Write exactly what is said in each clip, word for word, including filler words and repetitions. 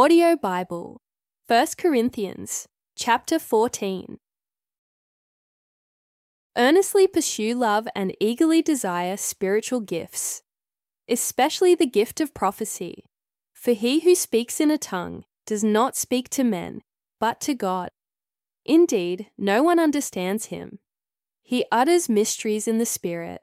Audio Bible, First Corinthians, chapter fourteen. Earnestly pursue love and eagerly desire spiritual gifts, especially the gift of prophecy. For he who speaks in a tongue does not speak to men, but to God. Indeed, no one understands him. He utters mysteries in the Spirit.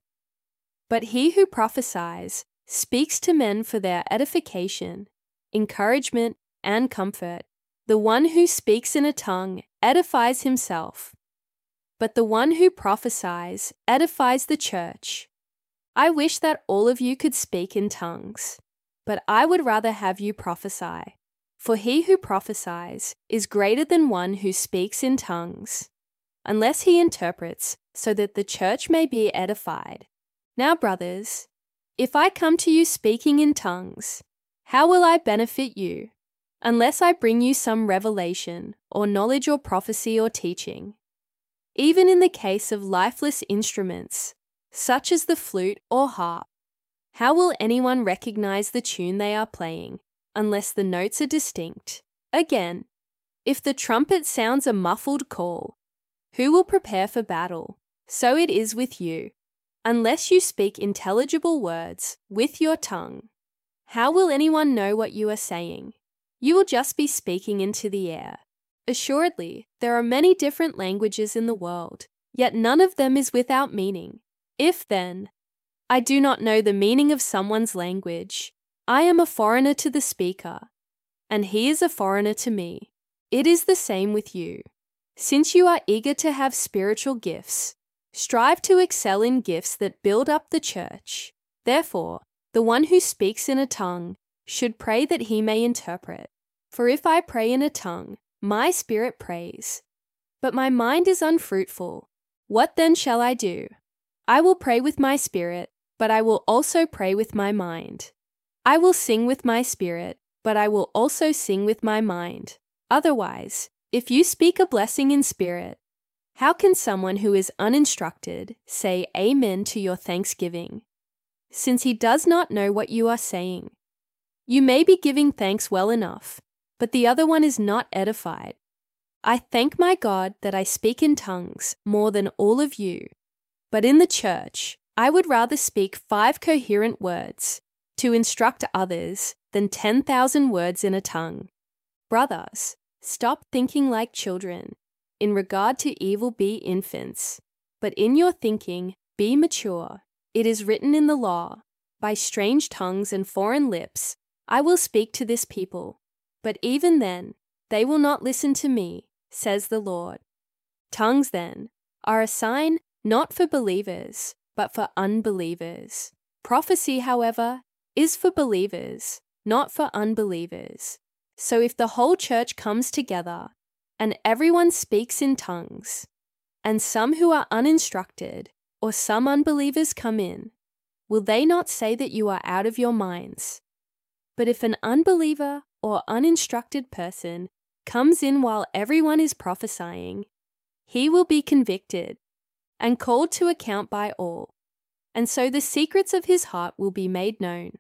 But he who prophesies speaks to men for their edification, encouragement, and comfort. The one who speaks in a tongue edifies himself, but the one who prophesies edifies the church. I wish that all of you could speak in tongues, but I would rather have you prophesy. For he who prophesies is greater than one who speaks in tongues, unless he interprets, so that the church may be edified. Now, brothers, if I come to you speaking in tongues, how will I benefit you, unless I bring you some revelation, or knowledge or prophecy or teaching? Even in the case of lifeless instruments, such as the flute or harp, how will anyone recognize the tune they are playing, unless the notes are distinct? Again, if the trumpet sounds a muffled call, who will prepare for battle? So it is with you. Unless you speak intelligible words with your tongue, how will anyone know what you are saying? You will just be speaking into the air. Assuredly, there are many different languages in the world, yet none of them is without meaning. If, then, I do not know the meaning of someone's language, I am a foreigner to the speaker, and he is a foreigner to me. It is the same with you. Since you are eager to have spiritual gifts, strive to excel in gifts that build up the church. Therefore, the one who speaks in a tongue should pray that he may interpret. For if I pray in a tongue, my spirit prays, but my mind is unfruitful. What then shall I do? I will pray with my spirit, but I will also pray with my mind. I will sing with my spirit, but I will also sing with my mind. Otherwise, if you speak a blessing in spirit, how can someone who is uninstructed say Amen to your thanksgiving, since he does not know what you are saying? You may be giving thanks well enough, but the other one is not edified. I thank my God that I speak in tongues more than all of you, but in the church I would rather speak five coherent words to instruct others than ten thousand words in a tongue. Brothers, stop thinking like children. In regard to evil, be infants, but in your thinking, be mature. It is written in the law, by strange tongues and foreign lips, I will speak to this people, but even then, they will not listen to me, says the Lord. Tongues, then, are a sign not for believers, but for unbelievers. Prophecy, however, is for believers, not for unbelievers. So if the whole church comes together, and everyone speaks in tongues, and some who are uninstructed or some unbelievers come in, will they not say that you are out of your minds? But if an unbeliever or uninstructed person comes in while everyone is prophesying, he will be convicted and called to account by all, and so the secrets of his heart will be made known.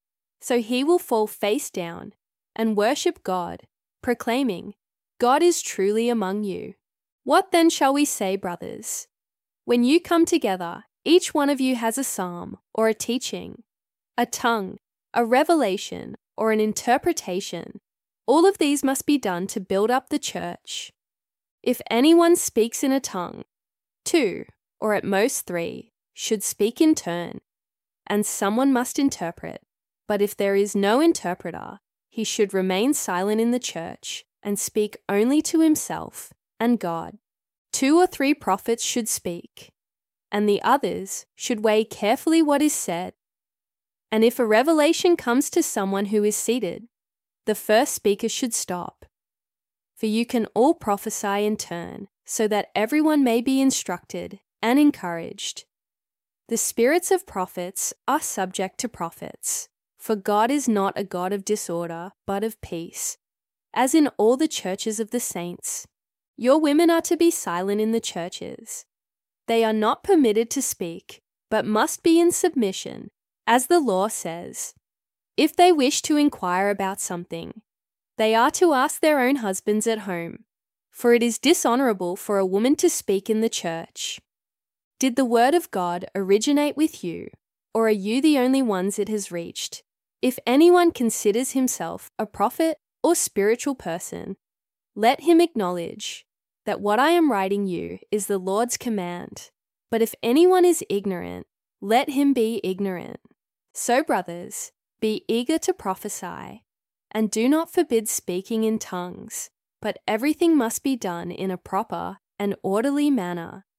So he will fall face down and worship God, proclaiming, God is truly among you. What then shall we say, brothers? When you come together, each one of you has a psalm or a teaching, a tongue, a revelation, or an interpretation. All of these must be done to build up the church. If anyone speaks in a tongue, two, or at most three, should speak in turn, and someone must interpret. But if there is no interpreter, he should remain silent in the church and speak only to himself and God. Two or three prophets should speak, and the others should weigh carefully what is said. And if a revelation comes to someone who is seated, the first speaker should stop. For you can all prophesy in turn, so that everyone may be instructed and encouraged. The spirits of prophets are subject to prophets, for God is not a God of disorder, but of peace, as in all the churches of the saints. Your women are to be silent in the churches. They are not permitted to speak, but must be in submission, as the law says. If they wish to inquire about something, They are to ask their own husbands at home, for it is dishonorable for a woman to speak in the church. Did the word of God originate with you, or are you the only ones it has reached? If anyone considers himself a prophet or spiritual person, let him acknowledge that what I am writing you is the Lord's command. But if anyone is ignorant, let him be ignorant. So, brothers, be eager to prophesy, and do not forbid speaking in tongues, but everything must be done in a proper and orderly manner,